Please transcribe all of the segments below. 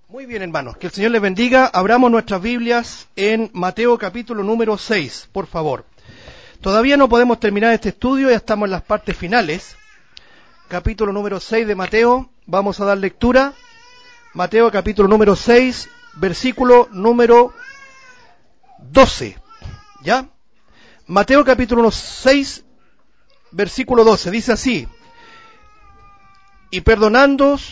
Muy bien, hermanos, que el Señor les bendiga. Abramos nuestras Biblias en Mateo capítulo número 6, por favor. Todavía no podemos terminar este estudio, ya estamos en las partes finales. Capítulo número 6 de Mateo, vamos a dar lectura. Mateo capítulo número 6, versículo número 12. ¿Ya? Mateo capítulo 6, versículo 12, dice así: y perdónanos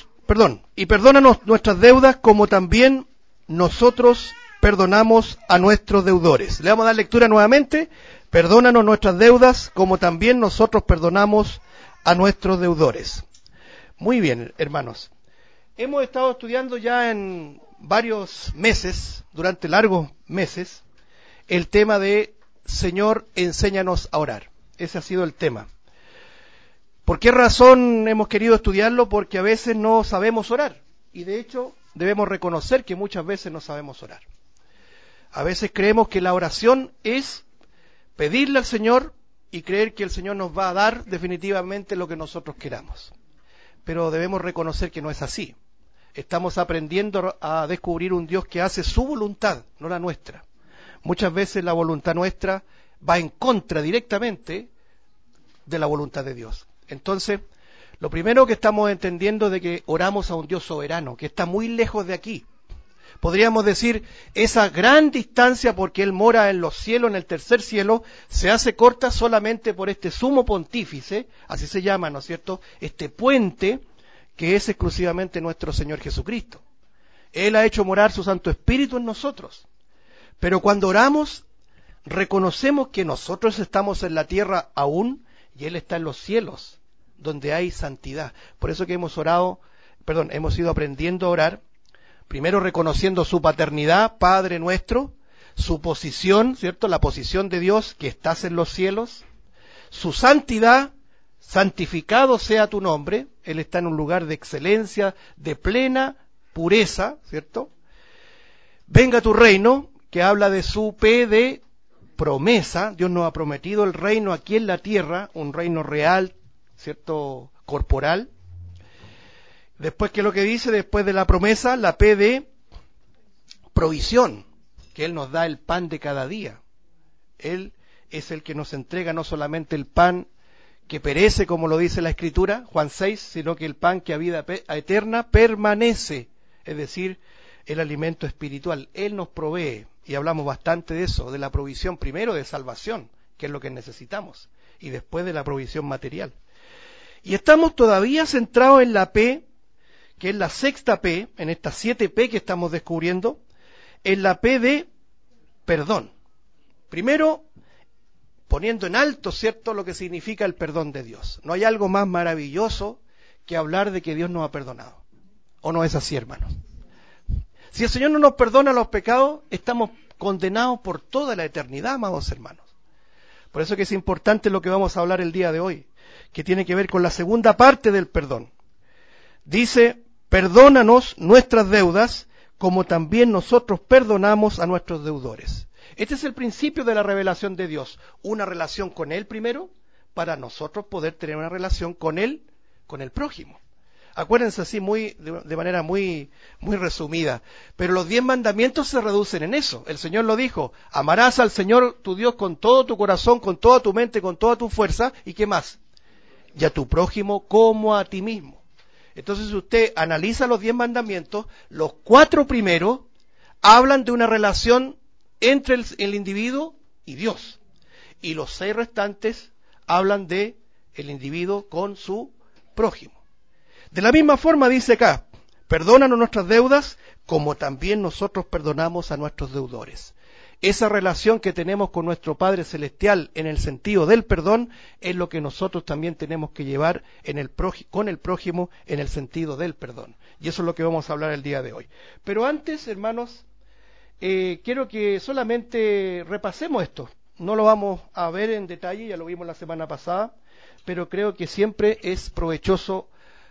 nuestras deudas como también nosotros perdonamos a nuestros deudores. Le vamos a dar lectura nuevamente. Perdónanos nuestras deudas como también nosotros perdonamos a nuestros deudores. Muy bien, hermanos. Hemos estado estudiando ya en varios meses, durante largos meses, el tema de Señor, enséñanos a orar. Ese ha sido el tema. ¿Por qué razón hemos querido estudiarlo? Porque a veces no sabemos orar. Y de hecho debemos reconocer que muchas veces no sabemos orar. A veces creemos que la oración es pedirle al Señor y creer que el Señor nos va a dar definitivamente lo que nosotros queramos. Pero debemos reconocer que no es así. Estamos aprendiendo a descubrir un Dios que hace su voluntad, no la nuestra. Muchas veces la voluntad nuestra va en contra directamente de la voluntad de Dios. Entonces, lo primero que estamos entendiendo es de que oramos a un Dios soberano, que está muy lejos de aquí. Podríamos decir, esa gran distancia, porque Él mora en los cielos, en el tercer cielo, se hace corta solamente por este sumo pontífice, así se llama, ¿no es cierto?, este puente que es exclusivamente nuestro Señor Jesucristo. Él ha hecho morar su Santo Espíritu en nosotros. Pero cuando oramos, reconocemos que nosotros estamos en la tierra aún, y Él está en los cielos, donde hay santidad. Por eso que hemos ido aprendiendo a orar, primero reconociendo su paternidad, Padre nuestro, su posición, ¿cierto? La posición de Dios, que estás en los cielos, su santidad, santificado sea tu nombre, Él está en un lugar de excelencia, de plena pureza, ¿cierto? Venga tu reino, que habla de su de promesa. Dios nos ha prometido el reino aquí en la tierra, un reino real, ¿cierto?, corporal. Después, ¿qué es lo que dice? Después de la promesa, la P de provisión, que Él nos da el pan de cada día. Él es el que nos entrega no solamente el pan que perece, como lo dice la Escritura, Juan 6, sino que el pan que a vida eterna permanece, es decir, el alimento espiritual. Él nos provee, y hablamos bastante de eso, de la provisión primero de salvación, que es lo que necesitamos, y después de la provisión material. Y estamos todavía centrados en la P, que es la sexta P, en estas 7 P que estamos descubriendo, en la P de perdón. Primero, poniendo en alto, ¿cierto?, lo que significa el perdón de Dios. No hay algo más maravilloso que hablar de que Dios nos ha perdonado. ¿O no es así, hermanos? Si el Señor no nos perdona los pecados, estamos condenados por toda la eternidad, amados hermanos. Por eso que es importante lo que vamos a hablar el día de hoy, que tiene que ver con la segunda parte del perdón. Dice, perdónanos nuestras deudas, como también nosotros perdonamos a nuestros deudores. Este es el principio de la revelación de Dios, una relación con Él primero, para nosotros poder tener una relación con Él, con el prójimo. Acuérdense así de manera muy resumida, pero los 10 mandamientos se reducen en eso. El Señor lo dijo, amarás al Señor tu Dios con todo tu corazón, con toda tu mente, con toda tu fuerza, ¿y qué más? Y a tu prójimo como a ti mismo. Entonces, si usted analiza los 10 mandamientos, los 4 primeros hablan de una relación entre el individuo y Dios, y los 6 restantes hablan de el individuo con su prójimo. De la misma forma dice acá, perdónanos nuestras deudas, como también nosotros perdonamos a nuestros deudores. Esa relación que tenemos con nuestro Padre Celestial en el sentido del perdón es lo que nosotros también tenemos que llevar con el prójimo en el sentido del perdón. Y eso es lo que vamos a hablar el día de hoy. Pero antes, hermanos, quiero que solamente repasemos esto. No lo vamos a ver en detalle, ya lo vimos la semana pasada, pero creo que siempre es provechoso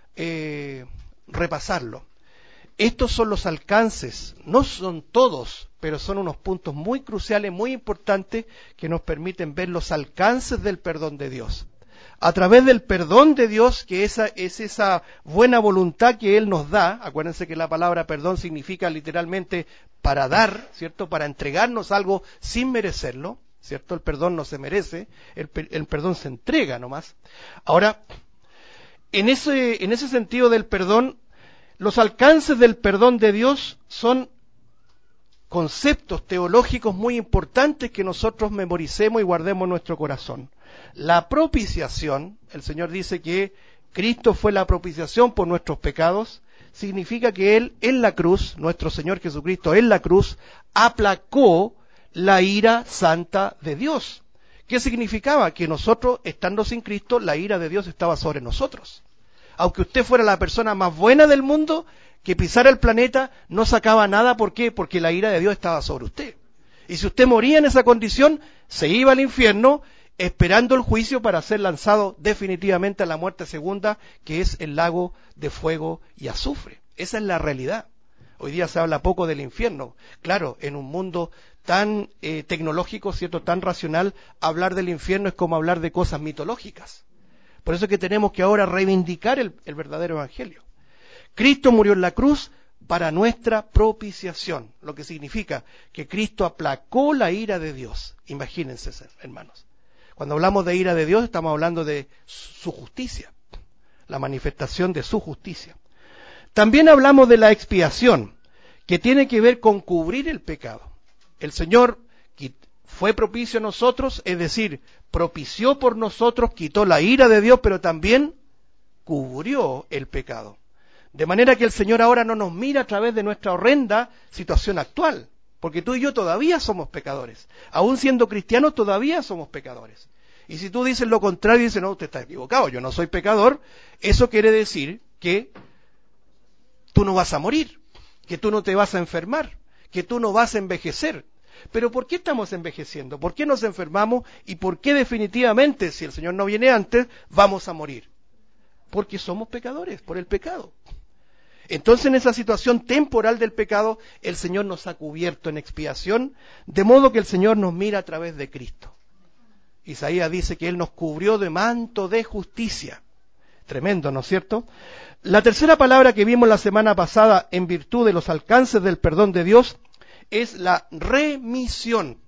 repasarlo. Estos son los alcances, no son todos, pero son unos puntos muy cruciales, muy importantes, que nos permiten ver los alcances del perdón de Dios. a través del perdón de Dios, que es esa buena voluntad que Él nos da. Acuérdense que la palabra perdón significa literalmente para dar, ¿cierto? Para entregarnos algo sin merecerlo, ¿cierto? El perdón no se merece, el perdón se entrega nomás. Ahora, en ese sentido del perdón, los alcances del perdón de Dios son conceptos teológicos muy importantes que nosotros memoricemos y guardemos en nuestro corazón. La propiciación, el Señor dice que Cristo fue la propiciación por nuestros pecados, significa que Él en la cruz, nuestro Señor Jesucristo en la cruz, aplacó la ira santa de Dios. ¿Qué significaba? Que nosotros, estando sin Cristo, la ira de Dios estaba sobre nosotros. Aunque usted fuera la persona más buena del mundo, que pisara el planeta, no sacaba nada. ¿Por qué? Porque la ira de Dios estaba sobre usted. Y si usted moría en esa condición, se iba al infierno, esperando el juicio para ser lanzado definitivamente a la muerte segunda, que es el lago de fuego y azufre. Esa es la realidad. Hoy día se habla poco del infierno. Claro, en un mundo tan tecnológico, ¿cierto?, tan racional, hablar del infierno es como hablar de cosas mitológicas. Por eso es que tenemos que ahora reivindicar el verdadero evangelio. Cristo murió en la cruz para nuestra propiciación, lo que significa que Cristo aplacó la ira de Dios. Imagínense, hermanos. Cuando hablamos de ira de Dios, estamos hablando de su justicia, la manifestación de su justicia. También hablamos de la expiación, que tiene que ver con cubrir el pecado. El Señor fue propicio a nosotros, es decir, propició por nosotros, quitó la ira de Dios, pero también cubrió el pecado. De manera que el Señor ahora no nos mira a través de nuestra horrenda situación actual, porque tú y yo todavía somos pecadores. Aún siendo cristianos todavía somos pecadores. Y si tú dices lo contrario, dices, no, usted está equivocado, yo no soy pecador, eso quiere decir que tú no vas a morir, que tú no te vas a enfermar, que tú no vas a envejecer. Pero ¿por qué estamos envejeciendo? ¿Por qué nos enfermamos? ¿Y por qué definitivamente, si el Señor no viene antes, vamos a morir? Porque somos pecadores, por el pecado. Entonces, en esa situación temporal del pecado, el Señor nos ha cubierto en expiación, de modo que el Señor nos mira a través de Cristo. Isaías dice que Él nos cubrió de manto de justicia. Tremendo, ¿no es cierto? La tercera palabra que vimos la semana pasada en virtud de los alcances del perdón de Dios es la remisión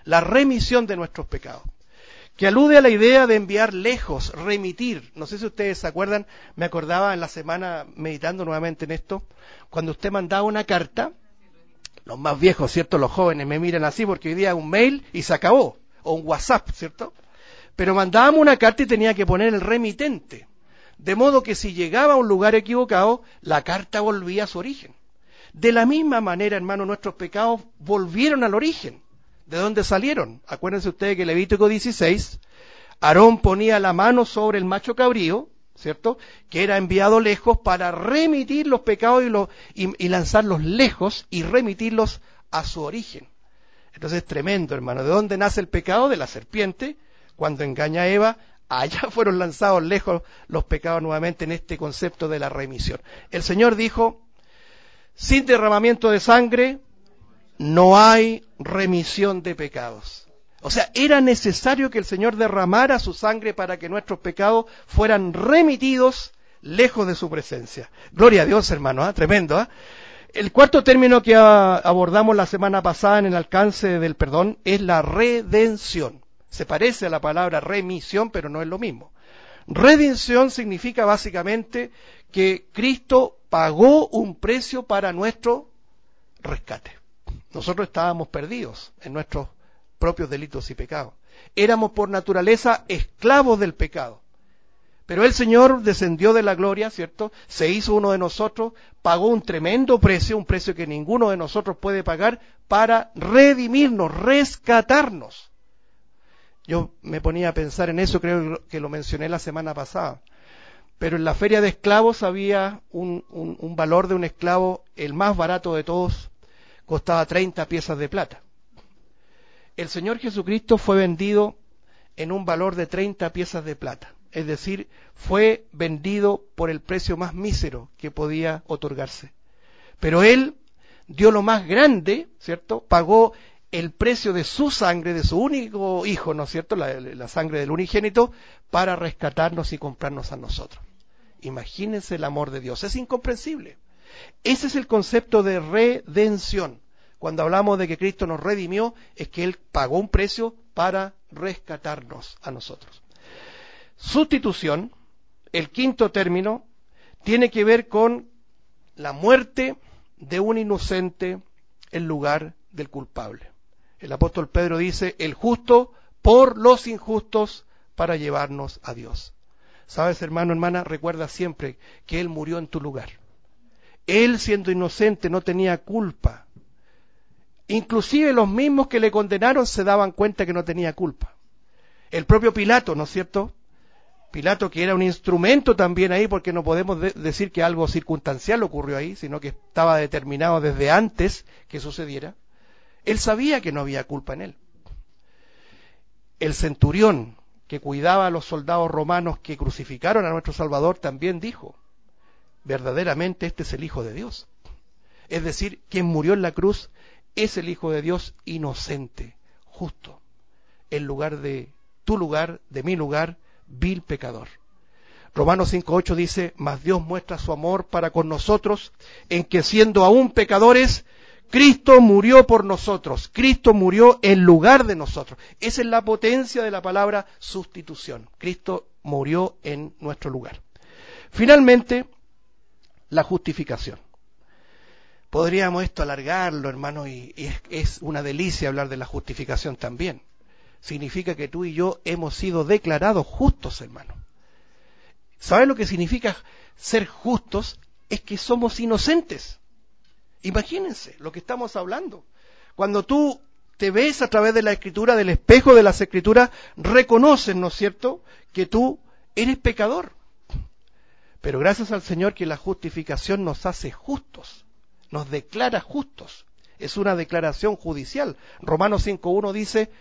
de nuestros pecados, que alude a la idea de enviar lejos, remitir. No sé si ustedes se acuerdan, me acordaba en la semana meditando nuevamente en esto, cuando usted mandaba una carta, los más viejos, ¿cierto? Los jóvenes me miran así porque hoy día un mail y se acabó, o un WhatsApp, ¿cierto? Pero mandábamos una carta y tenía que poner el remitente, de modo que si llegaba a un lugar equivocado, la carta volvía a su origen. De la misma manera, hermano, nuestros pecados volvieron al origen. ¿De dónde salieron? Acuérdense ustedes que Levítico 16, Aarón ponía la mano sobre el macho cabrío, ¿cierto?, que era enviado lejos para remitir los pecados y lanzarlos lejos y remitirlos a su origen. Entonces es tremendo, hermano. ¿De dónde nace el pecado? De la serpiente. Cuando engaña a Eva, allá fueron lanzados lejos los pecados nuevamente en este concepto de la remisión. El Señor dijo, sin derramamiento de sangre no hay remisión de pecados. O sea, era necesario que el Señor derramara su sangre para que nuestros pecados fueran remitidos lejos de su presencia. Gloria a Dios, hermano, tremendo. El cuarto término que abordamos la semana pasada en el alcance del perdón es la redención. Se parece a la palabra remisión, pero no es lo mismo. Redención significa básicamente que Cristo pagó un precio para nuestro rescate. Nosotros estábamos perdidos en nuestros propios delitos y pecados. Éramos por naturaleza esclavos del pecado. Pero el Señor descendió de la gloria, ¿cierto? Se hizo uno de nosotros, pagó un tremendo precio, un precio que ninguno de nosotros puede pagar, para redimirnos, rescatarnos. Yo me ponía a pensar en eso, creo que lo mencioné la semana pasada. Pero en la feria de esclavos había un valor de un esclavo, el más barato de todos, costaba 30 piezas de plata. El Señor Jesucristo fue vendido en un valor de 30 piezas de plata. Es decir, fue vendido por el precio más mísero que podía otorgarse. Pero Él dio lo más grande, ¿cierto? Pagó el precio de su sangre, de su único hijo, ¿no es cierto?, la sangre del unigénito, para rescatarnos y comprarnos a nosotros. Imagínense el amor de Dios, es incomprensible. Ese es el concepto de redención. Cuando hablamos de que Cristo nos redimió, es que Él pagó un precio para rescatarnos a nosotros. Sustitución, el quinto término, tiene que ver con la muerte de un inocente en lugar del culpable. El apóstol Pedro dice, el justo por los injustos para llevarnos a Dios. ¿Sabes, hermano, hermana? Recuerda siempre que Él murió en tu lugar. Él, siendo inocente, no tenía culpa. Inclusive los mismos que le condenaron se daban cuenta que no tenía culpa. El propio Pilato, ¿no es cierto? Pilato, que era un instrumento también ahí, porque no podemos decir que algo circunstancial ocurrió ahí, sino que estaba determinado desde antes que sucediera. Él sabía que no había culpa en él. El centurión que cuidaba a los soldados romanos que crucificaron a nuestro Salvador también dijo, verdaderamente este es el Hijo de Dios. Es decir, quien murió en la cruz es el Hijo de Dios inocente, justo, en lugar de tu lugar, de mi lugar, vil pecador. Romanos 5:8 dice, mas Dios muestra su amor para con nosotros, en que siendo aún pecadores, Cristo murió por nosotros, Cristo murió en lugar de nosotros. Esa es la potencia de la palabra sustitución. Cristo murió en nuestro lugar. Finalmente, la justificación. Podríamos esto alargarlo, hermano, y es una delicia hablar de la justificación también. Significa que tú y yo hemos sido declarados justos, hermano. ¿Sabes lo que significa ser justos? Es que somos inocentes. Imagínense lo que estamos hablando. Cuando tú te ves a través de la Escritura, del espejo de las Escrituras, reconoces, ¿no es cierto?, que tú eres pecador. Pero gracias al Señor que la justificación nos hace justos, nos declara justos. Es una declaración judicial. Romanos 5:1 dice,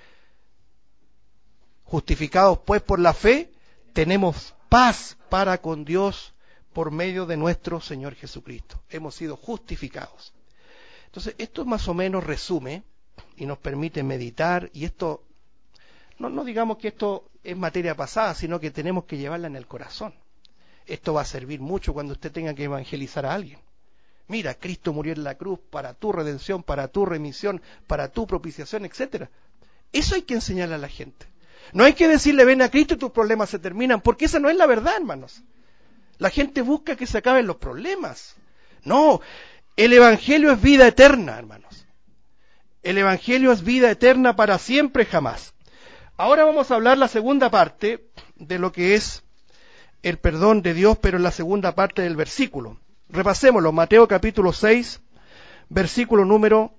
justificados pues por la fe, tenemos paz para con Dios por medio de nuestro Señor Jesucristo. Hemos sido justificados. Entonces, esto más o menos resume y nos permite meditar, y esto, no digamos que esto es materia pasada, sino que tenemos que llevarla en el corazón. Esto va a servir mucho cuando usted tenga que evangelizar a alguien. Mira, Cristo murió en la cruz para tu redención, para tu remisión, para tu propiciación, etcétera. Eso hay que enseñarle a la gente. No hay que decirle, ven a Cristo y tus problemas se terminan, porque esa no es la verdad, hermanos. La gente busca que se acaben los problemas. No, el Evangelio es vida eterna, hermanos. El Evangelio es vida eterna para siempre, jamás. Ahora vamos a hablar la segunda parte de lo que es el perdón de Dios, pero en la segunda parte del versículo. Repasémoslo, Mateo capítulo 6, versículo número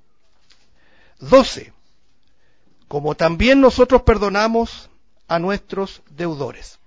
12. Como también nosotros perdonamos a nuestros deudores.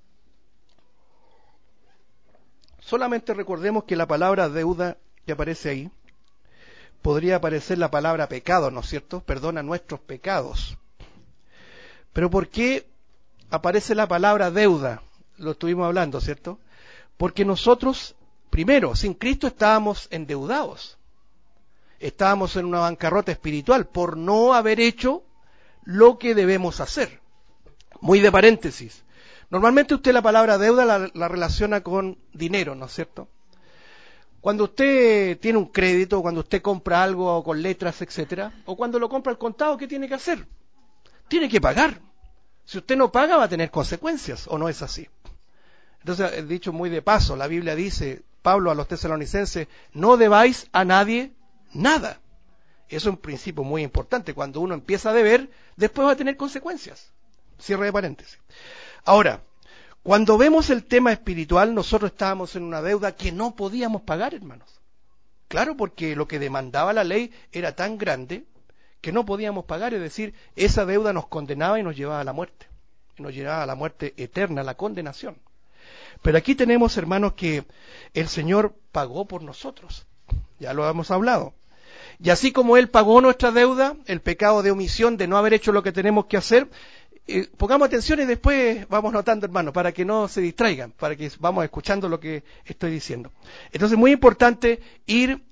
Solamente recordemos que la palabra deuda que aparece ahí, podría aparecer la palabra pecado, ¿no es cierto? Perdona nuestros pecados. Pero ¿por qué aparece la palabra deuda? Lo estuvimos hablando, ¿cierto? Porque nosotros, primero, sin Cristo estábamos endeudados. Estábamos en una bancarrota espiritual por no haber hecho lo que debemos hacer. Muy de paréntesis. Normalmente usted la palabra deuda la relaciona con dinero, ¿no es cierto? Cuando usted tiene un crédito, cuando usted compra algo con letras, etcétera, o cuando lo compra al contado, ¿qué tiene que hacer? Tiene que pagar. Si usted no paga, va a tener consecuencias, ¿o no es así? Entonces, el dicho muy de paso, la Biblia dice, Pablo a los tesalonicenses, no debáis a nadie nada. Eso es un principio muy importante. Cuando uno empieza a deber, después va a tener consecuencias. Cierre de paréntesis. Ahora, cuando vemos el tema espiritual, nosotros estábamos en una deuda que no podíamos pagar, hermanos. Claro, porque lo que demandaba la ley era tan grande que no podíamos pagar, es decir, esa deuda nos condenaba y nos llevaba a la muerte. Nos llevaba a la muerte eterna, a la condenación. Pero aquí tenemos, hermanos, que el Señor pagó por nosotros. Ya lo hemos hablado. Y así como Él pagó nuestra deuda, el pecado de omisión, de no haber hecho lo que tenemos que hacer, pongamos atención y después vamos notando, hermano, para que no se distraigan, para que vamos escuchando lo que estoy diciendo. Entonces, muy importante ir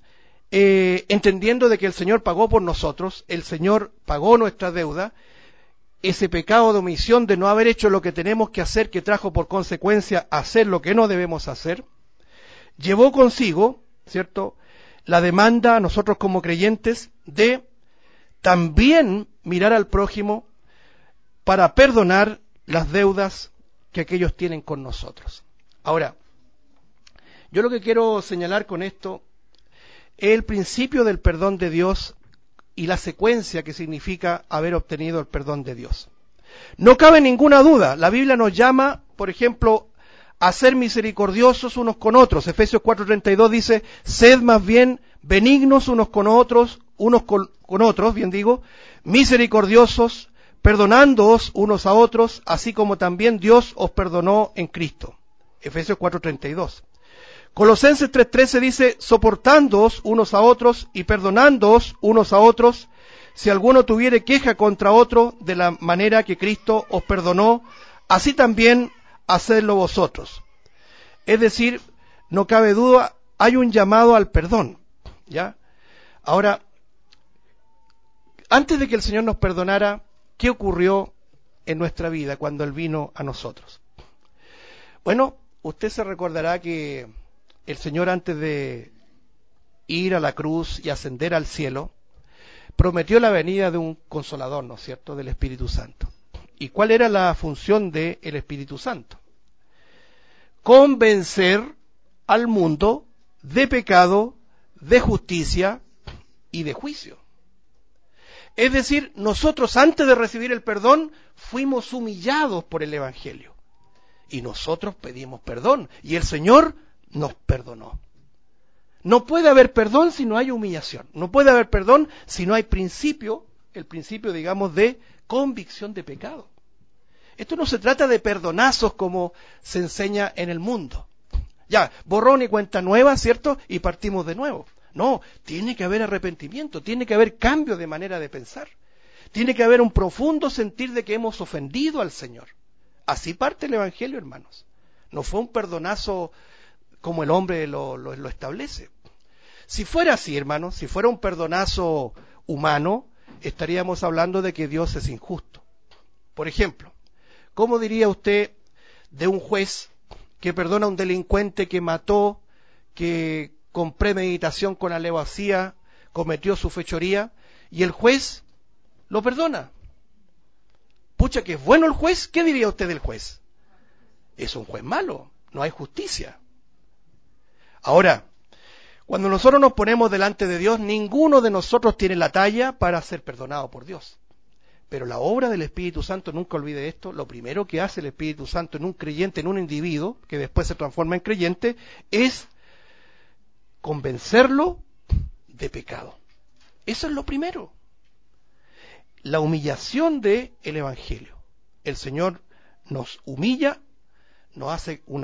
entendiendo de que el Señor pagó por nosotros, el Señor pagó nuestra deuda, ese pecado de omisión de no haber hecho lo que tenemos que hacer, que trajo por consecuencia hacer lo que no debemos hacer, llevó consigo, ¿cierto?, la demanda a nosotros como creyentes de también mirar al prójimo para perdonar las deudas que aquellos tienen con nosotros. Ahora, yo lo que quiero señalar con esto es el principio del perdón de Dios y la secuencia que significa haber obtenido el perdón de Dios. No cabe ninguna duda, la Biblia nos llama, por ejemplo, a ser misericordiosos unos con otros. Efesios 4:32 dice, sed más bien benignos unos con otros, misericordiosos, perdonándoos unos a otros, así como también Dios os perdonó en Cristo. Efesios 4:32. Colosenses 3:13 dice, soportándoos unos a otros y perdonándoos unos a otros, si alguno tuviere queja contra otro, de la manera que Cristo os perdonó, así también hacedlo vosotros. Es decir, no cabe duda, hay un llamado al perdón, ¿ya? Ahora, antes de que el Señor nos perdonara, ¿qué ocurrió en nuestra vida cuando Él vino a nosotros? Bueno, usted se recordará que el Señor, antes de ir a la cruz y ascender al cielo, prometió la venida de un consolador, ¿no es cierto?, del Espíritu Santo. ¿Y cuál era la función del Espíritu Santo? Convencer al mundo de pecado, de justicia y de juicio. Es decir, nosotros antes de recibir el perdón fuimos humillados por el Evangelio. Y nosotros pedimos perdón. Y el Señor nos perdonó. No puede haber perdón si no hay humillación. No puede haber perdón si no hay principio, el principio, digamos, de convicción de pecado. Esto no se trata de perdonazos como se enseña en el mundo. Ya, borrón y cuenta nueva, ¿cierto? Y partimos de nuevo. No, tiene que haber arrepentimiento, tiene que haber cambio de manera de pensar. Tiene que haber un profundo sentir de que hemos ofendido al Señor. Así parte el Evangelio, hermanos. No fue un perdonazo como el hombre lo establece. Si fuera así, hermanos, si fuera un perdonazo humano, estaríamos hablando de que Dios es injusto. Por ejemplo, ¿cómo diría usted de un juez que perdona a un delincuente que mató, que con premeditación, con alevosía, cometió su fechoría, y el juez lo perdona? Pucha, que es bueno el juez. ¿Qué diría usted del juez? Es un juez malo, no hay justicia. Ahora, cuando nosotros nos ponemos delante de Dios, ninguno de nosotros tiene la talla para ser perdonado por Dios. Pero la obra del Espíritu Santo, nunca olvide esto, lo primero que hace el Espíritu Santo en un creyente, en un individuo, que después se transforma en creyente, es convencerlo de pecado. Eso es lo primero. La humillación del Evangelio. El Señor nos humilla, nos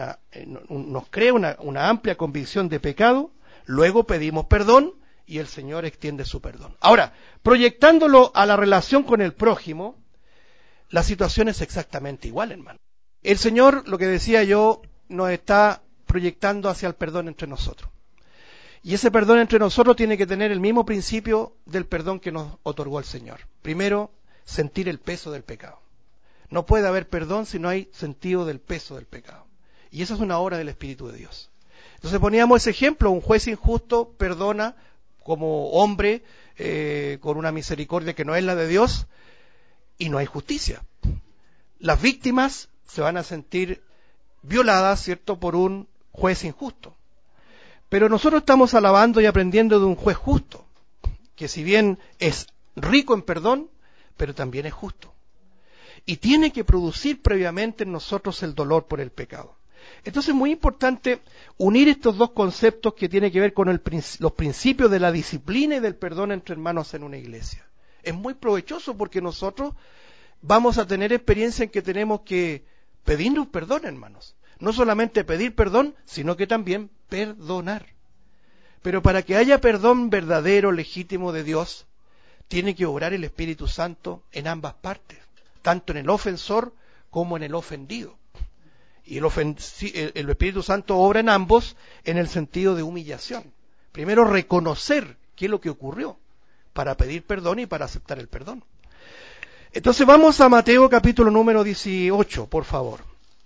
crea una amplia convicción de pecado, luego pedimos perdón y el Señor extiende su perdón. Ahora, proyectándolo a la relación con el prójimo, la situación es exactamente igual, hermano. El Señor, lo que decía yo, nos está proyectando hacia el perdón entre nosotros. Y ese perdón entre nosotros tiene que tener el mismo principio del perdón que nos otorgó el Señor. Primero, sentir el peso del pecado. No puede haber perdón si no hay sentido del peso del pecado. Y esa es una obra del Espíritu de Dios. Entonces poníamos ese ejemplo, un juez injusto perdona como hombre con una misericordia que no es la de Dios y no hay justicia. Las víctimas se van a sentir violadas, ¿cierto?, por un juez injusto. Pero nosotros estamos alabando y aprendiendo de un juez justo, que si bien es rico en perdón, pero también es justo. Y tiene que producir previamente en nosotros el dolor por el pecado. Entonces es muy importante unir estos dos conceptos que tienen que ver con los principios de la disciplina y del perdón entre hermanos en una iglesia. Es muy provechoso porque nosotros vamos a tener experiencia en que tenemos que pedirnos perdón, hermanos. No solamente pedir perdón, sino que también perdonar. Pero para que haya perdón verdadero, legítimo de Dios, tiene que obrar el Espíritu Santo en ambas partes, tanto en el ofensor como en el ofendido. Y el Espíritu Santo obra en ambos en el sentido de humillación. Primero reconocer qué es lo que ocurrió para pedir perdón y para aceptar el perdón. Entonces vamos a Mateo capítulo número 18, por favor.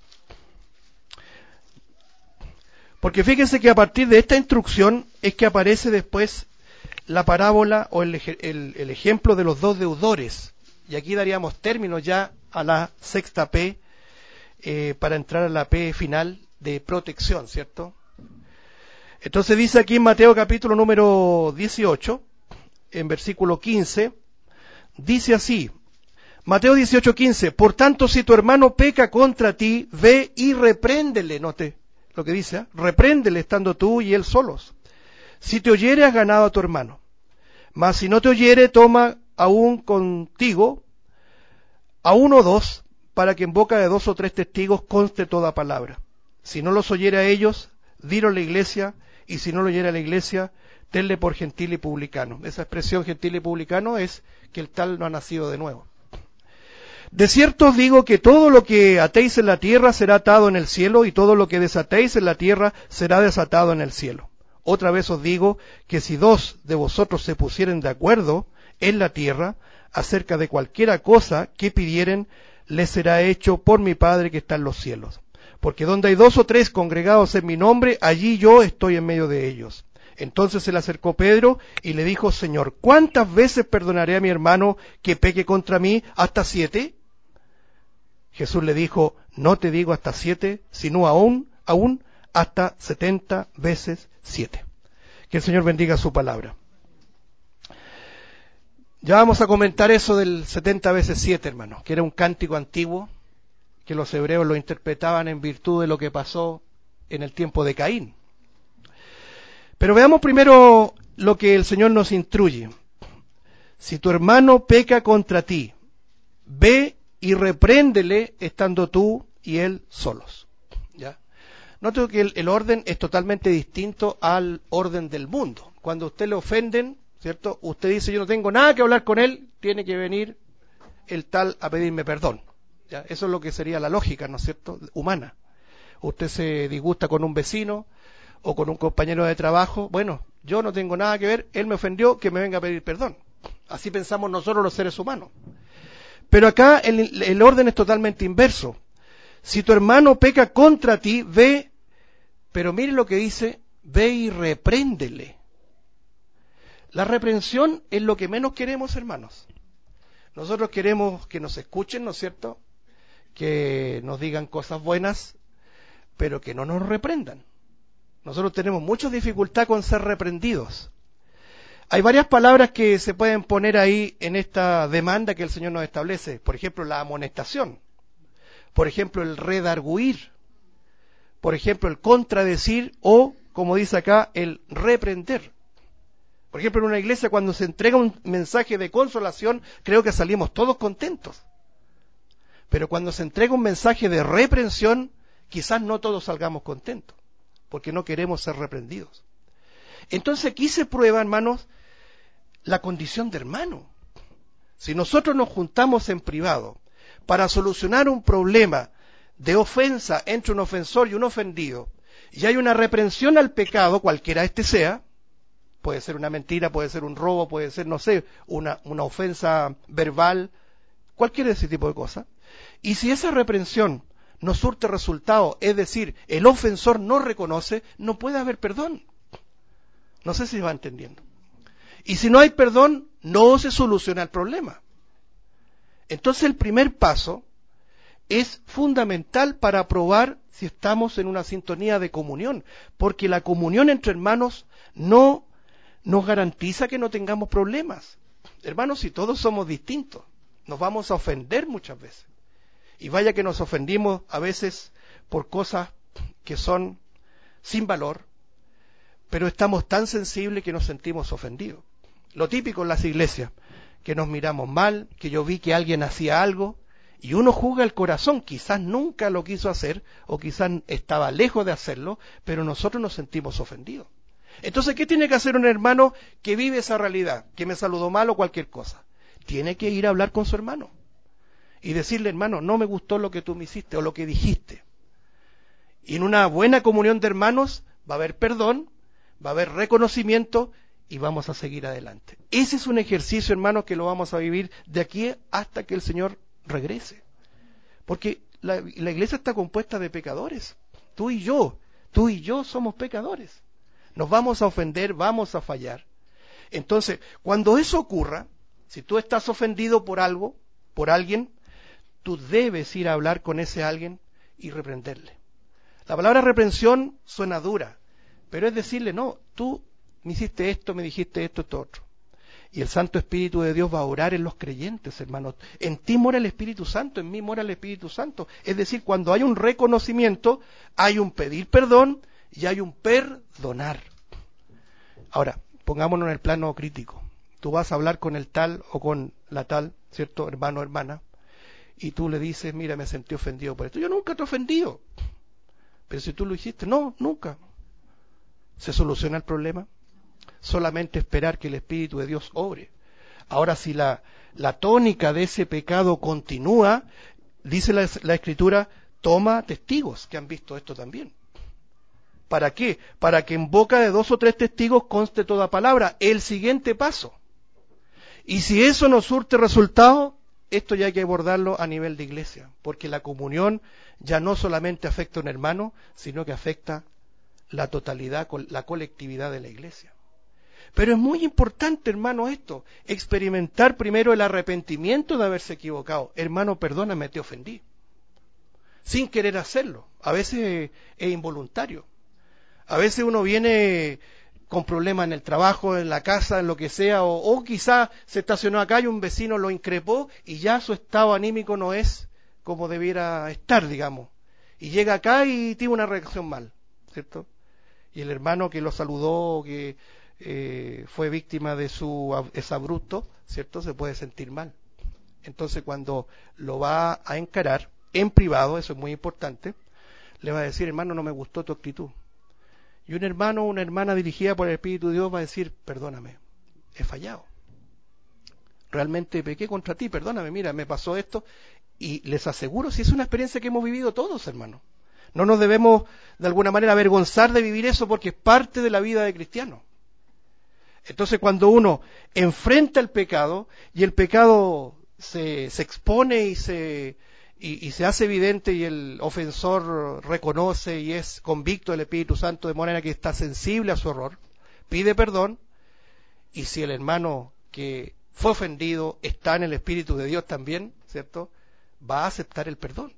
Porque fíjense que a partir de esta instrucción es que aparece después la parábola o el ejemplo de los dos deudores. Y aquí daríamos término ya a la sexta P para entrar a la P final de protección, ¿cierto? Entonces dice aquí en Mateo capítulo número 18, en versículo 15, dice así, Mateo 18:15, por tanto si tu hermano peca contra ti, ve y repréndele, note lo que dice, repréndele estando tú y él solos. Si te oyere has ganado a tu hermano, mas si no te oyere toma aún contigo a uno o dos, para que en boca de 2 o 3 testigos conste toda palabra. Si no los oyere a ellos, dilo a la iglesia, y si no lo oyere a la iglesia, tenle por gentil y publicano. Esa expresión gentil y publicano es que el tal no ha nacido de nuevo. De cierto os digo que todo lo que atéis en la tierra será atado en el cielo, y todo lo que desatéis en la tierra será desatado en el cielo. Otra vez os digo que si 2 de vosotros se pusieren de acuerdo en la tierra acerca de cualquiera cosa que pidieren, les será hecho por mi Padre que está en los cielos. Porque donde hay 2 o 3 congregados en mi nombre, allí yo estoy en medio de ellos. Entonces se le acercó Pedro y le dijo, Señor, ¿cuántas veces perdonaré a mi hermano que peque contra mí? ¿Hasta 7? Jesús le dijo, no te digo hasta 7, sino aún hasta 70 veces 7. Que el Señor bendiga su palabra. Ya vamos a comentar eso del 70 veces 7, hermano, que era un cántico antiguo que los hebreos lo interpretaban en virtud de lo que pasó en el tiempo de Caín. Pero veamos primero lo que el Señor nos instruye. Si tu hermano peca contra ti, ve y repréndele estando tú y él solos. ¿Ya? Note que el orden es totalmente distinto al orden del mundo. Cuando a usted le ofenden, ¿cierto? Usted dice, yo no tengo nada que hablar con él, tiene que venir el tal a pedirme perdón. ¿Ya? Eso es lo que sería la lógica, ¿no es cierto?, humana. Usted se disgusta con un vecino o con un compañero de trabajo, bueno, yo no tengo nada que ver, él me ofendió, que me venga a pedir perdón. Así pensamos nosotros los seres humanos. Pero acá el orden es totalmente inverso. Si tu hermano peca contra ti, ve, pero mire lo que dice, ve y repréndele. La reprensión es lo que menos queremos, hermanos. Nosotros queremos que nos escuchen, ¿no es cierto?, que nos digan cosas buenas, pero que no nos reprendan. Nosotros tenemos mucha dificultad con ser reprendidos. Hay varias palabras que se pueden poner ahí en esta demanda que el Señor nos establece. Por ejemplo, la amonestación. Por ejemplo, el redarguir. Por ejemplo, el contradecir o, como dice acá, el reprender. Por ejemplo, en una iglesia cuando se entrega un mensaje de consolación, creo que salimos todos contentos. Pero cuando se entrega un mensaje de reprensión, quizás no todos salgamos contentos, porque no queremos ser reprendidos. Entonces aquí se prueba, hermanos, la condición de hermano. Si nosotros nos juntamos en privado para solucionar un problema de ofensa entre un ofensor y un ofendido, y hay una reprensión al pecado, cualquiera este sea, puede ser una mentira, puede ser un robo, puede ser, no sé, una ofensa verbal, cualquiera de ese tipo de cosas, y si esa reprensión no surte resultado, es decir, el ofensor no reconoce, no puede haber perdón. No sé si se va entendiendo. Y si no hay perdón, no se soluciona el problema. Entonces el primer paso es fundamental para probar si estamos en una sintonía de comunión, porque la comunión entre hermanos no nos garantiza que no tengamos problemas. Hermanos, si todos somos distintos, nos vamos a ofender muchas veces. Y vaya que nos ofendimos a veces por cosas que son sin valor, pero estamos tan sensibles que nos sentimos ofendidos. Lo típico en las iglesias, que nos miramos mal, que yo vi que alguien hacía algo, y uno juzga el corazón, quizás nunca lo quiso hacer, o quizás estaba lejos de hacerlo, pero nosotros nos sentimos ofendidos. Entonces, ¿qué tiene que hacer un hermano que vive esa realidad, que me saludó mal o cualquier cosa? Tiene que ir a hablar con su hermano, y decirle, hermano, no me gustó lo que tú me hiciste, o lo que dijiste. Y en una buena comunión de hermanos va a haber perdón, va a haber reconocimiento y vamos a seguir adelante. Ese es un ejercicio, hermanos, que lo vamos a vivir de aquí hasta que el Señor regrese. Porque la iglesia está compuesta de pecadores. Tú y yo somos pecadores. Nos vamos a ofender, vamos a fallar. Entonces, cuando eso ocurra, si tú estás ofendido por algo, por alguien, tú debes ir a hablar con ese alguien y reprenderle. La palabra reprensión suena dura, pero es decirle, no, tú me hiciste esto, me dijiste esto, esto otro. Y el Santo Espíritu de Dios va a orar en los creyentes, hermanos. En ti mora el Espíritu Santo, en mí mora el Espíritu Santo. Es decir, cuando hay un reconocimiento, hay un pedir perdón y hay un perdonar. Ahora, pongámonos en el plano crítico. Tú vas a hablar con el tal o con la tal, ¿cierto? Hermano o hermana, y tú le dices, mira, me sentí ofendido por esto. Yo nunca te he ofendido. Pero si tú lo hiciste, no, nunca. ¿Se soluciona el problema? Solamente esperar que el Espíritu de Dios obre. Ahora, si la tónica de ese pecado continúa, dice la Escritura, toma testigos que han visto esto también. ¿Para qué? Para que en boca de 2 o 3 testigos conste toda palabra. El siguiente paso. Y si eso no surte resultado, esto ya hay que abordarlo a nivel de iglesia, porque la comunión ya no solamente afecta a un hermano, sino que afecta la totalidad, la colectividad de la iglesia. Pero es muy importante, hermano, esto, experimentar primero el arrepentimiento de haberse equivocado. Hermano, perdóname, te ofendí. Sin querer hacerlo. A veces es involuntario. A veces uno viene con problemas en el trabajo, en la casa, en lo que sea, o quizás se estacionó acá y un vecino lo increpó y ya su estado anímico no es como debiera estar, digamos. Y llega acá y tiene una reacción mal, ¿cierto? Y el hermano que lo saludó, que fue víctima de su exabrupto, ¿cierto? Se puede sentir mal. Entonces cuando lo va a encarar en privado, eso es muy importante, le va a decir, hermano, no me gustó tu actitud. Y un hermano o una hermana dirigida por el Espíritu de Dios va a decir, perdóname, he fallado. Realmente pequé contra ti, perdóname, mira, me pasó esto. Y les aseguro, si es una experiencia que hemos vivido todos, hermanos. No nos debemos, de alguna manera, avergonzar de vivir eso porque es parte de la vida de cristiano. Entonces, cuando uno enfrenta el pecado y el pecado se expone y se hace evidente y el ofensor reconoce y es convicto del Espíritu Santo de manera que está sensible a su error, pide perdón, y si el hermano que fue ofendido está en el Espíritu de Dios también, ¿cierto?, va a aceptar el perdón.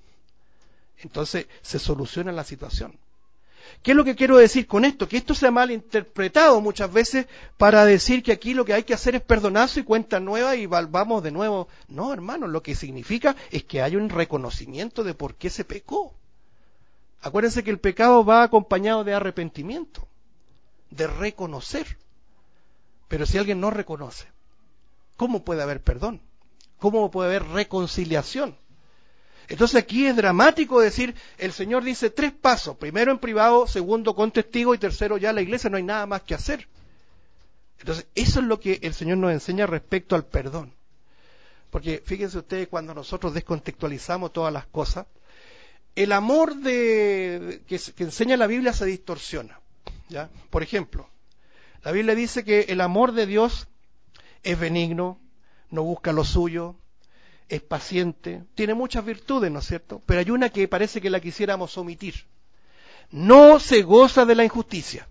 Entonces se soluciona la situación. ¿Qué es lo que quiero decir con esto? Que esto se ha malinterpretado muchas veces para decir que aquí lo que hay que hacer es perdonazo y cuenta nueva y vamos de nuevo. No, hermano, lo que significa es que hay un reconocimiento de por qué se pecó. Acuérdense que el pecado va acompañado de arrepentimiento, de reconocer. Pero si alguien no reconoce, ¿cómo puede haber perdón? ¿Cómo puede haber reconciliación? Entonces aquí es dramático decir, el Señor dice 3 pasos, primero en privado, segundo con testigo y tercero ya en la iglesia, no hay nada más que hacer. Entonces eso es lo que el Señor nos enseña respecto al perdón. Porque fíjense ustedes, cuando nosotros descontextualizamos todas las cosas, el amor que enseña la Biblia se distorsiona, ¿ya? Por ejemplo, la Biblia dice que el amor de Dios es benigno, no busca lo suyo, es paciente, tiene muchas virtudes, ¿no es cierto? Pero hay una que parece que la quisiéramos omitir. No se goza de la injusticia,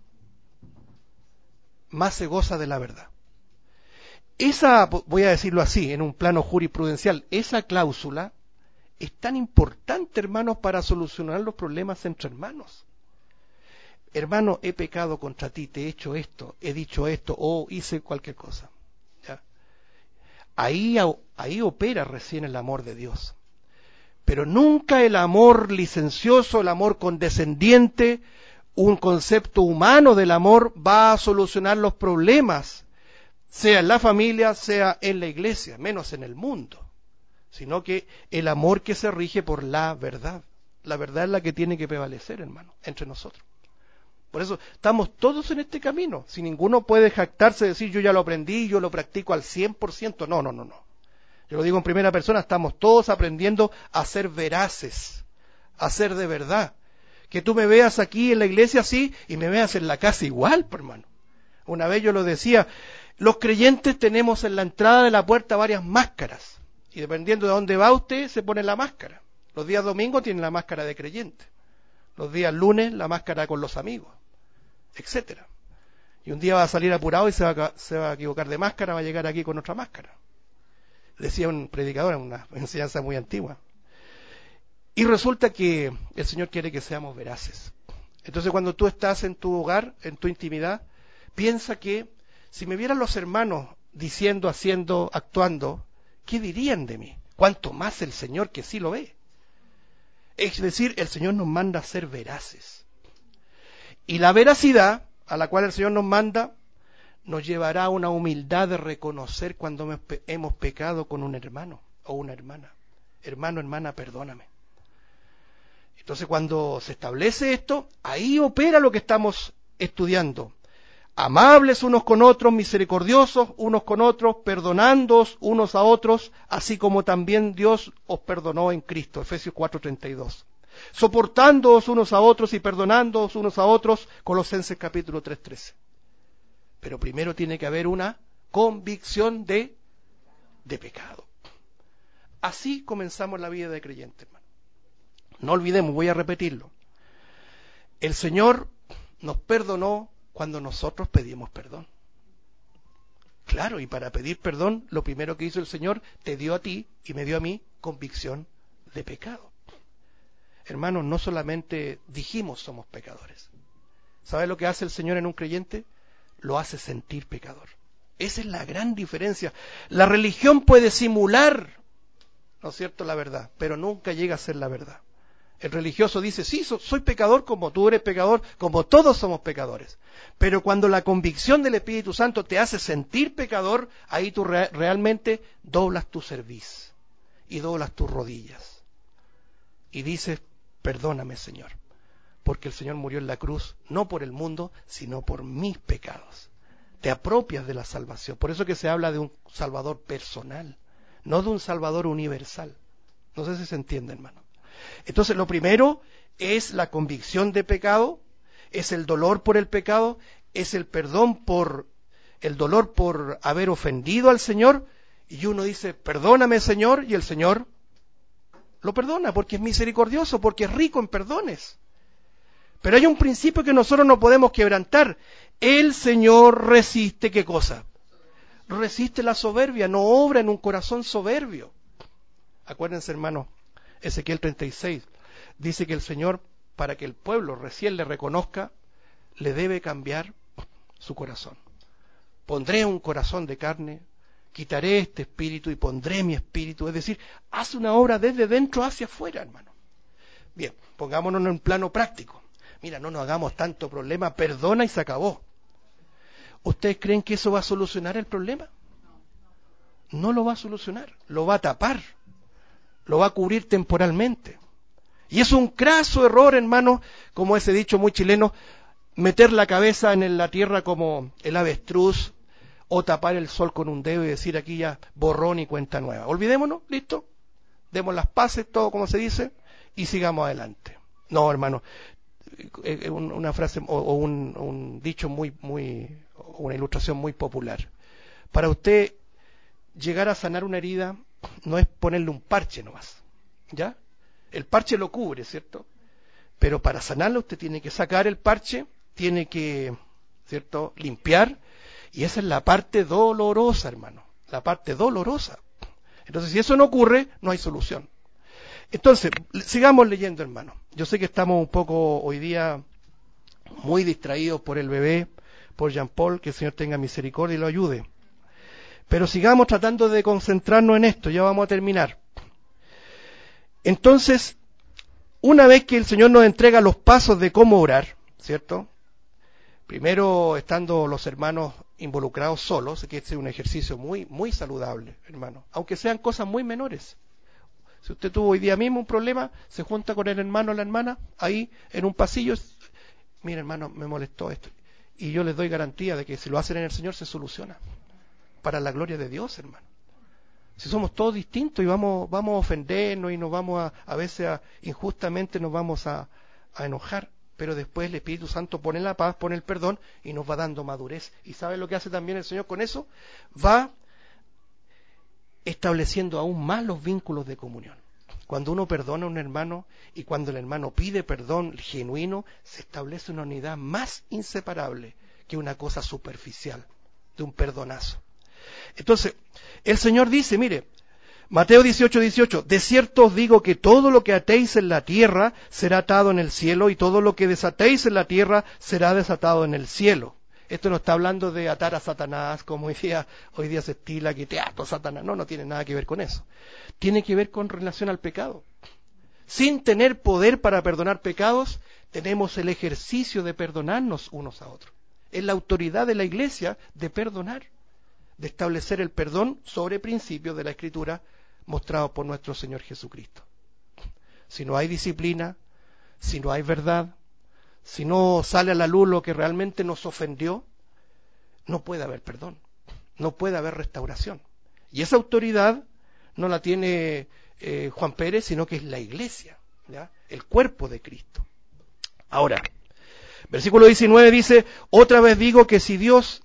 más se goza de la verdad. Esa, voy a decirlo así, en un plano jurisprudencial, esa cláusula es tan importante, hermanos, para solucionar los problemas entre hermanos. Hermano, he pecado contra ti, te he hecho esto, he dicho esto, o hice cualquier cosa. ¿Ya? Ahí opera recién el amor de Dios. Pero nunca el amor licencioso, el amor condescendiente, un concepto humano del amor va a solucionar los problemas, sea en la familia, sea en la iglesia, menos en el mundo. Sino que el amor que se rige por la verdad. La verdad es la que tiene que prevalecer, hermano, entre nosotros. Por eso estamos todos en este camino. Si ninguno puede jactarse de decir yo ya lo aprendí, yo lo practico al 100%. No. Yo lo digo en primera persona, estamos todos aprendiendo a ser veraces, a ser de verdad. Que tú me veas aquí en la iglesia así y me veas en la casa igual, pues, hermano. Una vez yo lo decía, los creyentes tenemos en la entrada de la puerta varias máscaras. Y dependiendo de dónde va usted, se pone la máscara. Los días domingos tienen la máscara de creyente. Los días lunes la máscara con los amigos, etcétera. Y un día va a salir apurado y se va a equivocar de máscara, va a llegar aquí con otra máscara. Decía un predicador, una enseñanza muy antigua. Y resulta que el Señor quiere que seamos veraces. Entonces cuando tú estás en tu hogar, en tu intimidad, piensa que si me vieran los hermanos diciendo, haciendo, actuando, ¿qué dirían de mí? Cuanto más el Señor que sí lo ve. Es decir, el Señor nos manda a ser veraces. Y la veracidad a la cual el Señor nos manda nos llevará a una humildad de reconocer cuando hemos pecado con un hermano o una hermana. Hermano, hermana, perdóname. Entonces cuando se establece esto, ahí opera lo que estamos estudiando. Amables unos con otros, misericordiosos unos con otros, perdonándoos unos a otros, así como también Dios os perdonó en Cristo. Efesios 4:32. Soportándoos unos a otros y perdonándoos unos a otros, Colosenses capítulo 3:13. Pero primero tiene que haber una convicción de pecado. Así comenzamos la vida de creyente, hermano. No olvidemos, voy a repetirlo. El Señor nos perdonó cuando nosotros pedimos perdón. Claro, y para pedir perdón, lo primero que hizo el Señor, te dio a ti y me dio a mí convicción de pecado. Hermanos, no solamente dijimos somos pecadores. ¿Sabe lo que hace el Señor en un creyente? Lo hace sentir pecador. Esa es la gran diferencia. La religión puede simular, ¿no es cierto?, la verdad, pero nunca llega a ser la verdad. El religioso dice, sí, soy pecador como tú eres pecador, como todos somos pecadores. Pero cuando la convicción del Espíritu Santo te hace sentir pecador, ahí tú realmente doblas tu cerviz y doblas tus rodillas. Y dices, perdóname, Señor, porque el Señor murió en la cruz, no por el mundo, sino por mis pecados. Te apropias de la salvación. Por eso que se habla de un Salvador personal, no de un Salvador universal. No sé si se entiende, hermano. Entonces, lo primero es la convicción de pecado, es el dolor por el pecado, es el perdón por el dolor por haber ofendido al Señor, y uno dice, perdóname, Señor, y el Señor lo perdona, porque es misericordioso, porque es rico en perdones. Pero hay un principio que nosotros no podemos quebrantar. El Señor resiste, ¿qué cosa? Resiste la soberbia, no obra en un corazón soberbio. Acuérdense, hermano, Ezequiel 36 dice que el Señor, para que el pueblo recién le reconozca, le debe cambiar su corazón. Pondré un corazón de carne, quitaré este espíritu y pondré mi espíritu. Es decir, hace una obra desde dentro hacia afuera, hermano. Bien, pongámonos en un plano práctico. Mira, no nos hagamos tanto problema, perdona y se acabó. ¿Ustedes creen que eso va a solucionar el problema? No lo va a solucionar, lo va a tapar, lo va a cubrir temporalmente. Y es un craso error, hermano, como ese dicho muy chileno, meter la cabeza en la tierra como el avestruz o tapar el sol con un dedo y decir aquí ya borrón y cuenta nueva. Olvidémonos, listo, demos las paces, todo como se dice, y sigamos adelante. No, hermano, una frase o un dicho una ilustración muy popular. Para usted llegar a sanar una herida no es ponerle un parche nomás, ¿ya? El parche lo cubre, ¿cierto? Pero para sanarla usted tiene que sacar el parche, tiene que, ¿cierto?, limpiar, y esa es la parte dolorosa, hermano, la parte dolorosa. Entonces, si eso no ocurre, no hay solución. Entonces, sigamos leyendo, hermano. Yo sé que estamos un poco hoy día muy distraídos por el bebé, por Jean Paul, que el Señor tenga misericordia y lo ayude. Pero sigamos tratando de concentrarnos en esto, ya vamos a terminar. Entonces, una vez que el Señor nos entrega los pasos de cómo orar, ¿cierto? Primero, estando los hermanos involucrados solos, que este es un ejercicio muy saludable, hermano, aunque sean cosas muy menores. Si usted tuvo hoy día mismo un problema, se junta con el hermano o la hermana, ahí en un pasillo, mira, hermano, me molestó esto. Y yo les doy garantía de que si lo hacen en el Señor se soluciona. Para la gloria de Dios, hermano. Si somos todos distintos y vamos a ofendernos y nos vamos a veces injustamente nos vamos a a enojar, pero después el Espíritu Santo pone la paz, pone el perdón y nos va dando madurez. ¿Y sabe lo que hace también el Señor con eso? Va estableciendo aún más los vínculos de comunión. Cuando uno perdona a un hermano y cuando el hermano pide perdón genuino, se establece una unidad más inseparable que una cosa superficial, de un perdonazo. Entonces, el Señor dice, mire, Mateo 18:18, de cierto os digo que todo lo que atéis en la tierra será atado en el cielo y todo lo que desatéis en la tierra será desatado en el cielo. Esto no está hablando de atar a Satanás, como hoy día se estila que te ato a Satanás. No tiene nada que ver con eso. Tiene que ver con relación al pecado. Sin tener poder para perdonar pecados, tenemos el ejercicio de perdonarnos unos a otros. Es la autoridad de la Iglesia de perdonar, de establecer el perdón sobre principios de la Escritura mostrados por nuestro Señor Jesucristo. Si no hay disciplina, si no hay verdad, si no sale a la luz lo que realmente nos ofendió, no puede haber perdón, no puede haber restauración. Y esa autoridad no la tiene Juan Pérez, sino que es la Iglesia, ¿ya? El cuerpo de Cristo. Ahora, versículo 19 dice, otra vez digo que si dos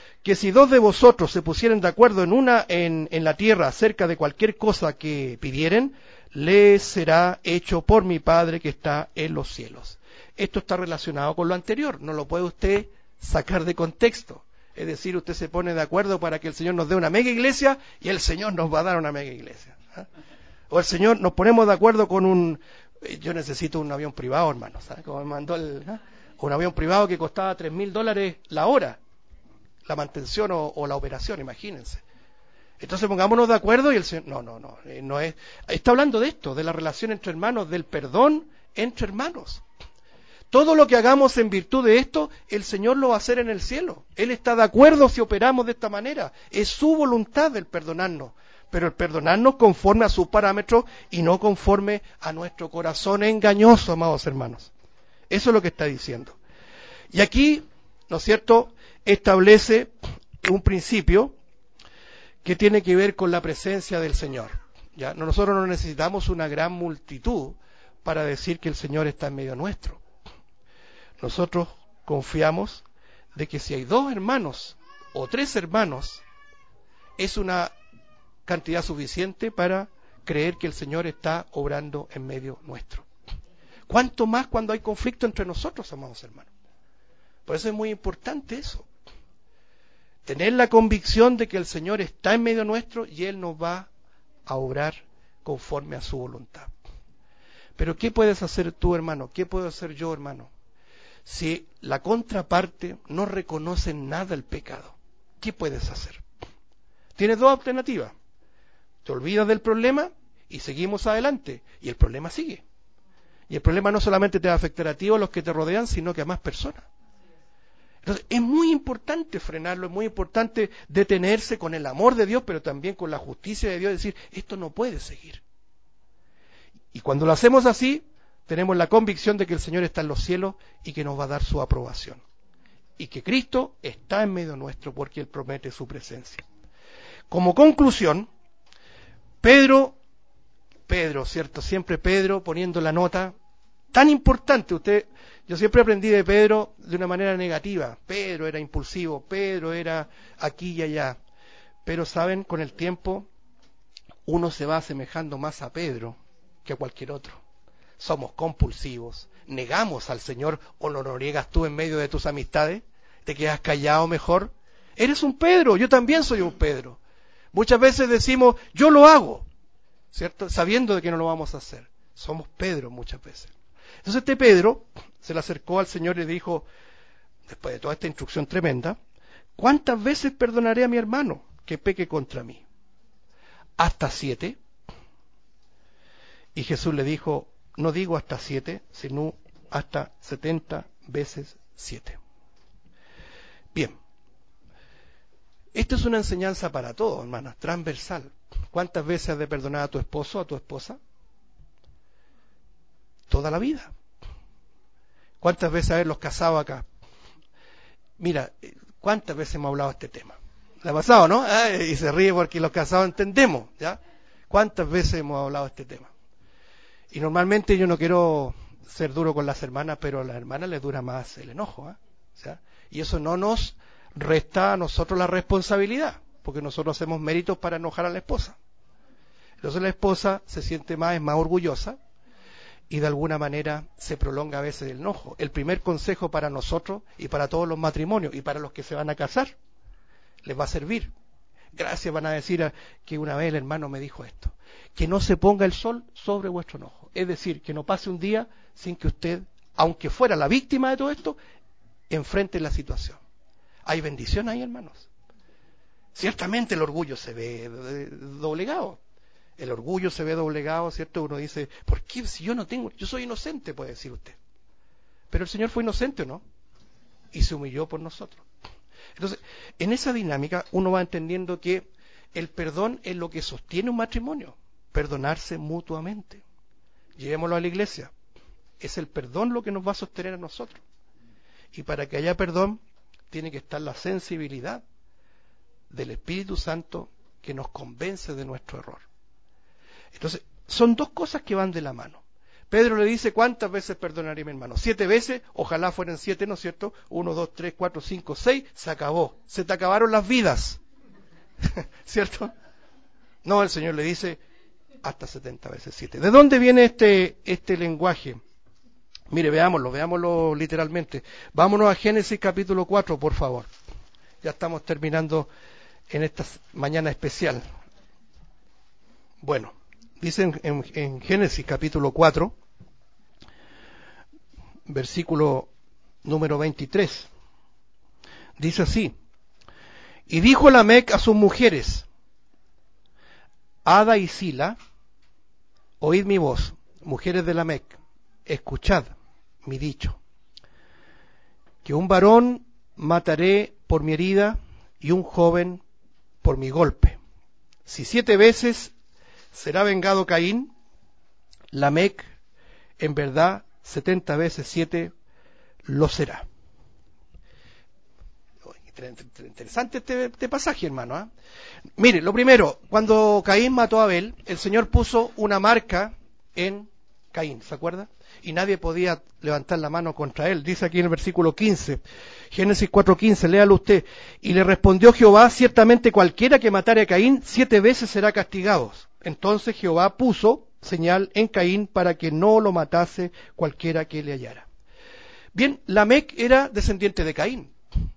de vosotros se pusieren de acuerdo en la tierra acerca de cualquier cosa que pidieren, les será hecho por mi Padre que está en los cielos. Esto está relacionado con lo anterior, no lo puede usted sacar de contexto. Es decir, usted se pone de acuerdo para que el Señor nos dé una mega iglesia y el Señor nos va a dar una mega iglesia. O el Señor, nos ponemos de acuerdo con yo necesito un avión privado, hermano, ¿sabes? Como me mandó un avión privado que costaba $3,000 la hora, la mantención o la operación, imagínense. Entonces pongámonos de acuerdo y el Señor, no es, está hablando de esto, de la relación entre hermanos, del perdón entre hermanos. Todo lo que hagamos en virtud de esto, el Señor lo va a hacer en el cielo. Él está de acuerdo si operamos de esta manera. Es su voluntad el perdonarnos, pero el perdonarnos conforme a sus parámetros y no conforme a nuestro corazón engañoso, amados hermanos. Eso es lo que está diciendo. Y aquí, ¿no es cierto?, establece un principio que tiene que ver con la presencia del Señor. ¿Ya? Nosotros no necesitamos una gran multitud para decir que el Señor está en medio nuestro. Nosotros confiamos de que si hay 2 hermanos o 3 hermanos, es una cantidad suficiente para creer que el Señor está obrando en medio nuestro. ¿Cuánto más cuando hay conflicto entre nosotros, amados hermanos? Por eso es muy importante eso. Tener la convicción de que el Señor está en medio nuestro y Él nos va a obrar conforme a su voluntad. Pero ¿qué puedes hacer tú, hermano? ¿Qué puedo hacer yo, hermano? Si la contraparte no reconoce en nada el pecado, ¿qué puedes hacer? Tienes 2 alternativas. Te olvidas del problema y seguimos adelante. Y el problema sigue. Y el problema no solamente te va a afectar a ti o a los que te rodean, sino que a más personas. Entonces, es muy importante frenarlo, es muy importante detenerse con el amor de Dios, pero también con la justicia de Dios, decir, esto no puede seguir. Y cuando lo hacemos así, tenemos la convicción de que el Señor está en los cielos y que nos va a dar su aprobación. Y que Cristo está en medio nuestro porque Él promete su presencia. Como conclusión, Pedro, ¿cierto? Siempre Pedro poniendo la nota tan importante. Yo siempre aprendí de Pedro de una manera negativa. Pedro era impulsivo, Pedro era aquí y allá. Pero saben, con el tiempo uno se va asemejando más a Pedro que a cualquier otro. Somos compulsivos, negamos al Señor o lo niegas tú en medio de tus amistades, te quedas callado mejor. Eres un Pedro, yo también soy un Pedro. Muchas veces decimos, yo lo hago, ¿cierto? Sabiendo de que no lo vamos a hacer. Somos Pedro muchas veces. Entonces Pedro se le acercó al Señor y le dijo, después de toda esta instrucción tremenda, ¿cuántas veces perdonaré a mi hermano que peque contra mí? ¿Hasta 7? Y Jesús le dijo, no digo hasta 7, sino hasta 70 veces 7. Bien, esto es una enseñanza para todos, hermanas, transversal. ¿Cuántas veces has de perdonar a tu esposo o a tu esposa? Toda la vida. ¿Cuántas veces haberlos casado acá? Mira, ¿cuántas veces hemos hablado de este tema? ¿Le ha pasado, no? Y se ríe porque los casados entendemos, ¿ya? ¿Cuántas veces hemos hablado de este tema? Y normalmente yo no quiero ser duro con las hermanas, pero a las hermanas les dura más el enojo, ¿eh? O sea, y eso no nos resta a nosotros la responsabilidad, porque nosotros hacemos méritos para enojar a la esposa. Entonces la esposa se siente más, es más orgullosa, y de alguna manera se prolonga a veces el enojo. El primer consejo para nosotros y para todos los matrimonios y para los que se van a casar, les va a servir. Gracias, van a decir que una vez el hermano me dijo esto, que no se ponga el sol sobre vuestro enojo. Es decir, que no pase un día sin que usted, aunque fuera la víctima de todo esto, enfrente la situación. Hay bendición ahí, hermanos. Ciertamente el orgullo se ve doblegado. El orgullo se ve doblegado, ¿cierto? Uno dice, ¿por qué si yo no tengo? Yo soy inocente, puede decir usted. Pero el Señor fue inocente, ¿o no? Y se humilló por nosotros. Entonces, en esa dinámica uno va entendiendo que el perdón es lo que sostiene un matrimonio. Perdonarse mutuamente. Llevémoslo a la iglesia. Es el perdón lo que nos va a sostener a nosotros. Y para que haya perdón, tiene que estar la sensibilidad del Espíritu Santo que nos convence de nuestro error. Entonces, son dos cosas que van de la mano. Pedro le dice, ¿cuántas veces perdonaré a mi hermano? 7 veces, ojalá fueran 7, ¿no es cierto? 1, 2, 3, 4, 5, 6, se acabó. Se te acabaron las vidas. ¿Cierto? No, el Señor le dice, hasta 70 veces 7. ¿De dónde viene este lenguaje? Mire, veámoslo literalmente. Vámonos a Génesis capítulo 4, por favor. Ya estamos terminando en esta mañana especial. Bueno, dice en Génesis capítulo 4, versículo número 23. Dice así: y dijo Lamec a sus mujeres, Ada y Sila, oíd mi voz, mujeres de Lamec, escuchad mi dicho, que un varón mataré por mi herida y un joven por mi golpe. Si 7 veces será vengado Caín, Lamec en verdad 70 veces 7 lo será. Interesante este pasaje, hermano, ¿eh? Mire, lo primero, cuando Caín mató a Abel, el Señor puso una marca en Caín, ¿se acuerda? Y nadie podía levantar la mano contra él. Dice aquí en el versículo 15, Génesis 4:15, léalo usted. Y le respondió Jehová, ciertamente cualquiera que matare a Caín 7 veces será castigado. Entonces Jehová puso señal en Caín para que no lo matase cualquiera que le hallara. Bien, Lamec era descendiente de Caín.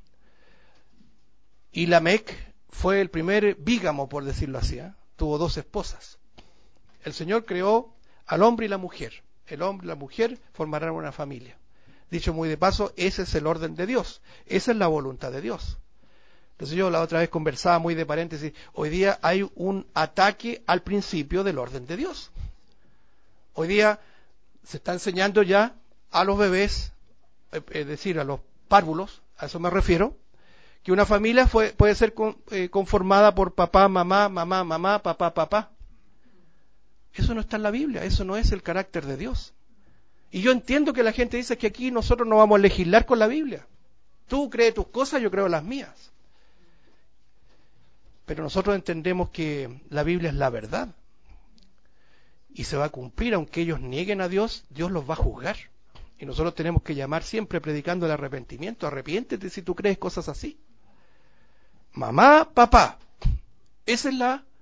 Y Lamec fue el primer bígamo, por decirlo así, ¿eh? Tuvo 2 esposas. El Señor creó al hombre y la mujer. El hombre y la mujer formarán una familia. Dicho muy de paso, ese es el orden de Dios. Esa es la voluntad de Dios. Entonces yo la otra vez conversaba muy de paréntesis. Hoy día hay un ataque al principio del orden de Dios. Hoy día se está enseñando ya a los bebés, es decir, a los párvulos, a eso me refiero, que una familia puede ser conformada por papá, mamá, mamá, mamá, papá, papá. Eso no está en la Biblia, eso no es el carácter de Dios. Y yo entiendo que la gente dice que aquí nosotros no vamos a legislar con la Biblia. Tú crees tus cosas, yo creo las mías. Pero nosotros entendemos que la Biblia es la verdad. Y se va a cumplir, aunque ellos nieguen a Dios, Dios los va a juzgar. Y nosotros tenemos que llamar siempre predicando el arrepentimiento. Arrepiéntete si tú crees cosas así. Mamá, papá. Esa es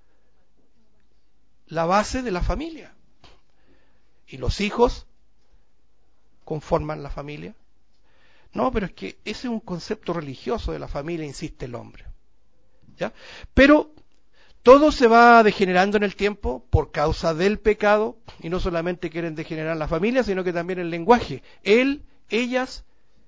la base de la familia. Y los hijos conforman la familia. No, pero es que ese es un concepto religioso de la familia, insiste el hombre. ¿Ya? Pero todo se va degenerando en el tiempo por causa del pecado, y no solamente quieren degenerar la familia, sino que también el lenguaje. Él, ellas,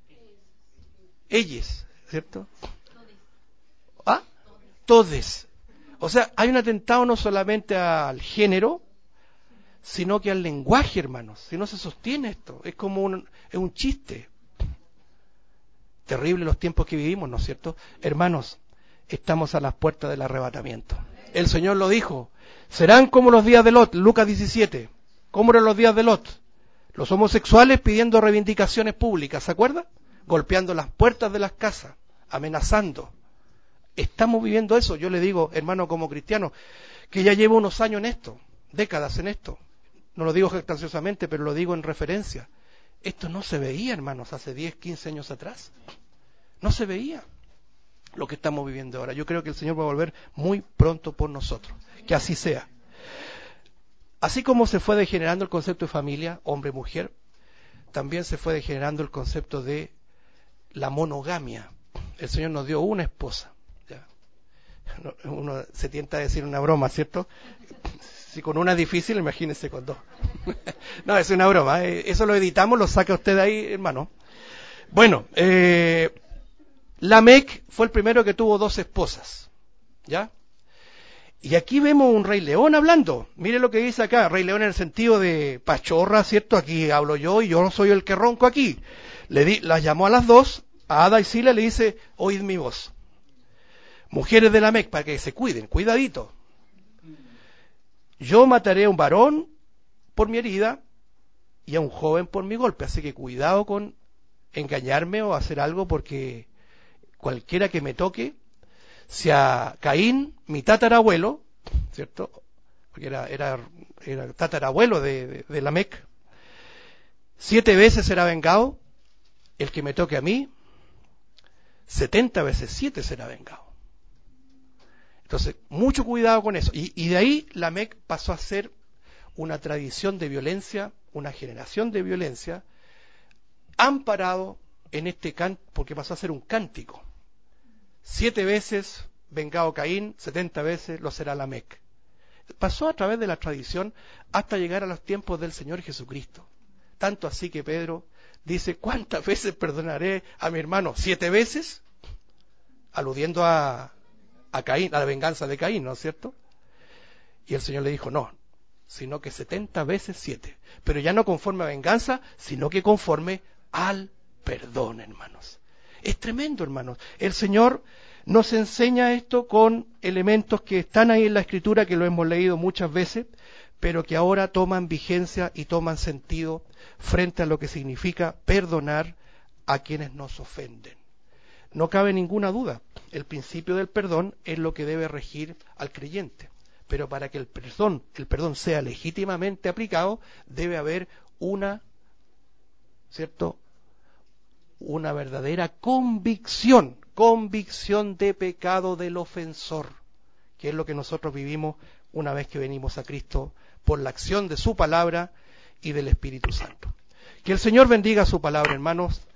ellas, ¿cierto? ¿Ah? Todes. O sea, hay un atentado no solamente al género, sino que al lenguaje, hermanos. Si no se sostiene esto, es como es un chiste. Terrible los tiempos que vivimos, ¿no es cierto? Hermanos, estamos a las puertas del arrebatamiento. El Señor lo dijo, serán como los días de Lot, Lucas 17. ¿Cómo eran los días de Lot? Los homosexuales pidiendo reivindicaciones públicas, ¿se acuerdan? Golpeando las puertas de las casas, amenazando. Estamos viviendo eso. Yo le digo, hermano, como cristiano, que ya llevo unos años en esto, décadas en esto. No lo digo jactanciosamente, pero lo digo en referencia. Esto no se veía, hermanos, hace 10, 15 años atrás. No se veía lo que estamos viviendo ahora. Yo creo que el Señor va a volver muy pronto por nosotros. Que así sea. Así como se fue degenerando el concepto de familia, hombre-mujer, también se fue degenerando el concepto de la monogamia. El Señor nos dio una esposa. ¿Ya? Uno se tienta a decir una broma, ¿cierto? Si con una es difícil, imagínese con dos. No, es una broma. Eso lo editamos, lo saca usted ahí, hermano. Bueno, Lamec fue el primero que tuvo 2 esposas. ¿Ya? Y aquí vemos un rey león hablando. Mire lo que dice acá, rey león en el sentido de pachorra, ¿cierto? Aquí hablo yo y yo soy el que ronco aquí. Las llamó a las 2, a Ada y Sila, le dice, oíd mi voz. Mujeres de Lamec, para que se cuiden, cuidadito. Yo mataré a un varón por mi herida y a un joven por mi golpe, así que cuidado con engañarme o hacer algo, porque cualquiera que me toque, si a Caín, mi tatarabuelo, ¿cierto? Porque era tatarabuelo de Lamec, 7 veces será vengado, el que me toque a mí, 70 veces 7 será vengado. Entonces, mucho cuidado con eso. Y de ahí Lamec pasó a ser una tradición de violencia, una generación de violencia, amparado en este canto, porque pasó a ser un cántico. 7 veces vengado Caín, 70 veces lo será Lamec. Pasó a través de la tradición hasta llegar a los tiempos del Señor Jesucristo. Tanto así que Pedro dice, ¿cuántas veces perdonaré a mi hermano? 7 veces, aludiendo a Caín, a la venganza de Caín, ¿no es cierto? Y el Señor le dijo, no, sino que 70 veces 7. Pero ya no conforme a venganza, sino que conforme al perdón, hermanos. Es tremendo, hermanos. El Señor nos enseña esto con elementos que están ahí en la Escritura, que lo hemos leído muchas veces, pero que ahora toman vigencia y toman sentido frente a lo que significa perdonar a quienes nos ofenden. No cabe ninguna duda, el principio del perdón es lo que debe regir al creyente, pero para que el perdón sea legítimamente aplicado, debe haber una verdadera convicción de pecado del ofensor, que es lo que nosotros vivimos una vez que venimos a Cristo por la acción de su palabra y del Espíritu Santo. Que el Señor bendiga su palabra, hermanos.